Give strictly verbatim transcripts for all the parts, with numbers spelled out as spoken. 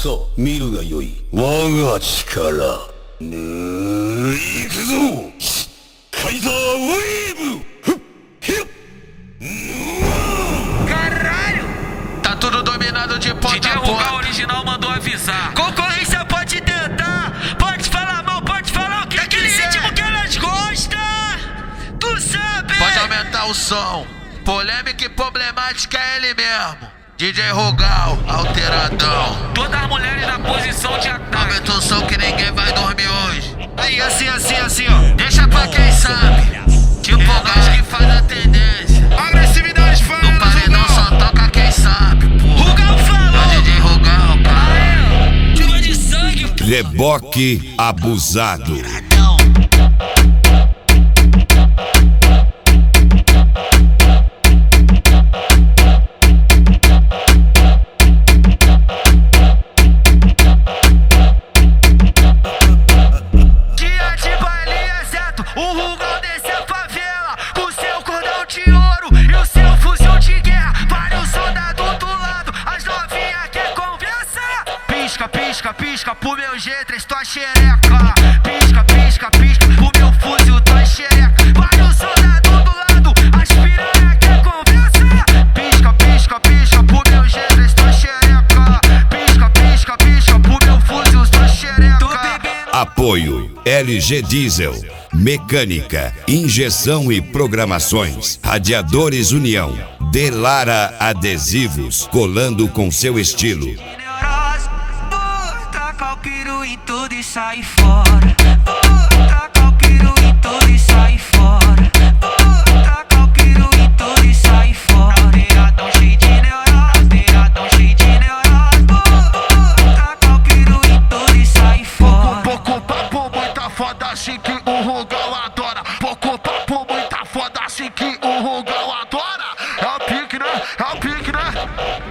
さあ見るがよい我が力ぬーいくぞカイザーウェーブふっひっ Caralho! Tá tudo dominado de ponta a ponta. D J Rugal original mandou avisar. Concorrência pode tentar, pode falar mal, pode falar o que aquele ritmo que elas gostam. Tu sabe? Pode aumentar o som. Polêmica e problemática é ele mesmo. D J Rugal, alteradão. Todas as mulheres na posição de ataque. Aumenta o som que ninguém vai dormir hoje. Aí assim, assim, assim, ó. Deixa pra quem sabe. Tipo o gás que faz a tendência. Agressividade fala. No paredão só toca quem sabe, pô. Rugal falou. D J Rugal, cara. Chuva de sangue. Reboque abusado. Pisca, pisca pro meu G três, tua xereca. Pisca, pisca, pisca pro meu fuzil, tua xereca. Vários soldados do lado, as piranha quer conversa. Pisca, pisca, pisca pro meu G três, tua xereca. Pisca, pisca, pisca pro meu fuzil, tua xereca. Apoio L G Diesel, mecânica, injeção e programações. Radiadores União, Delara Adesivos, colando com seu estilo. Taca o piru em tudo e sai fora. Taca o piru em tudo e sai fora. Taca o piru em tudo e sai fora. Deiradão cheio de neurose, deiradão cheio de neurose. Taca o piru em tudo e sai fora. Pouco papo, muita foda assim que o Rugal adora. Pouco papo, muita foda assim que o Rugal adora. É o pique, né? É o pique, né?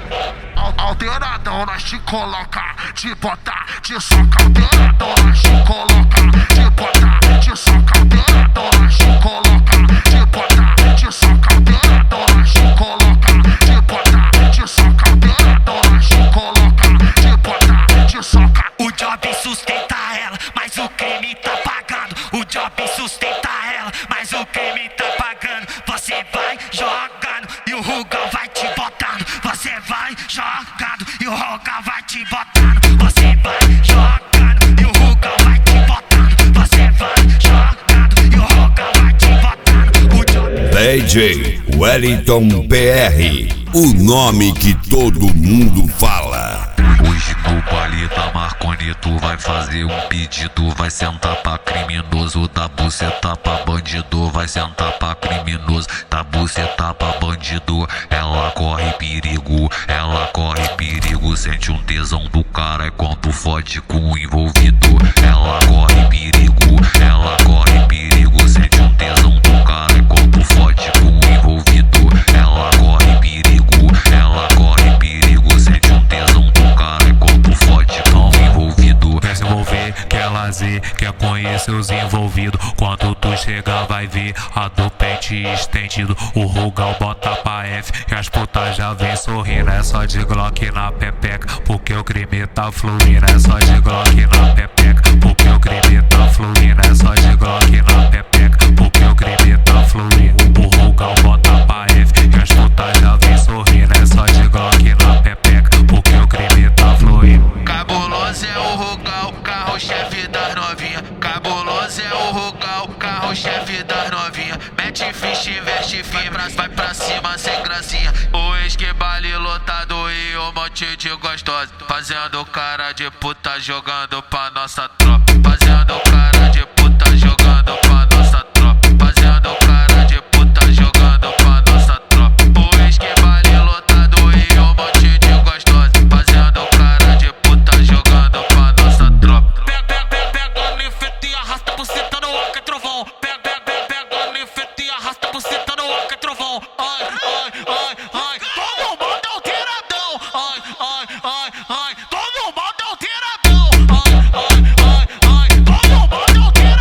Alteradão, nós te coloca, te botar, te soca. Alteradão, nós te coloca, te botar, te soca. Alteradão, nós te coloca, te botar, te soca. Alteradão, nós te coloca, te botar, te soca. Alteradão, nós te coloca, te botar, te soca. O job sustenta ela, mas o crime tá pagando. O job sustenta ela, mas o crime tá pagando. Você vai jogando e o Rugal vai te botando. Você vai jogando e o Rugal vai te botando. Você vai jogando e o Rugal vai te botando. Você vai jogando e o Rugal vai te botando. O job... D J Wellington P R, o nome que todo mundo fala. Hoje no baile da Marconi tu vai fazer um pedido. Vai sentar pra criminoso, da buceta pra bandido. Vai sentar pra criminoso, da buceta pra bandido. Ela corre perigo, ela corre perigo. Sente um tesão do cara é quando fode com o envolvido. Ela corre perigo, ela corre perigo. Sente um tesão do cara é quando fode com o envolvido. Ela corre perigo, ela corre perigo. Sente um tesão do cara é quando fode com o envolvido. Quer se envolver, quer lazer, quer conhecer os envolvidos. Quando tu chegar vai ver a do pente estendido. O Rugal bota pra F e as putas já vem sorrindo. É só de Glock na pepeca, porque o crime tá fluindo. É só de Glock na pepeca, porque o crime tá fluindo. É só de Glock na pepeca, porque o crime tá fluindo. O Rugal bota pra F e as putas já vem sorrindo. É só de Glock na pepeca, porque o crime tá fluindo. Cabuloso é o Rugal, carro-chefe das novinha. Cabuloso é o Rugal, carro-chefe das novinha. Mete ficha, veste fim, vai pra cima sem gracinha. O esquibale lotado e um monte de gostosa. Fazendo cara de puta jogando pra nossa tropa. Fazendo cara de puta jogando pra nossa tropa. Fazendo cara de puta jogando pra nossa tropa. O esquibale lotado e um monte de gostosa. Fazendo cara de puta jogando pra nossa tropa. Pega, pega, pega, pega, nifete e arrasta a buceta no arco e trovão. Pega, pega, pega, pega, nifete e arrasta a buceta no arco e trovão. Ai, ai, ai, ai, todo mundo é alteradão. Ai, ai, ai, ai, todo mundo é alteradão. Ai, ai, ai, ai, todo mundo é alteradão.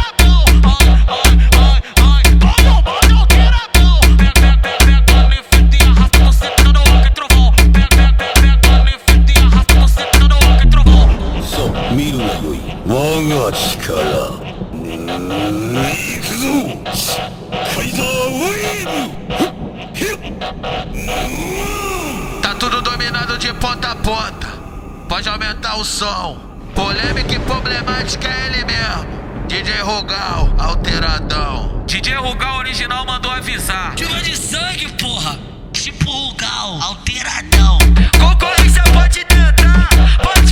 が力抜いくぞカイザーウェーブ。 Tá tudo dominado de ponta a ponta. Pode aumentar o som. Polêmica e problemática é ele mesmo. D J Rugal, alteradão. D J Rugal original mandou avisar. Chuva de sangue, porra. Tipo Rugal, alteradão. Concorrência pode tentar, pode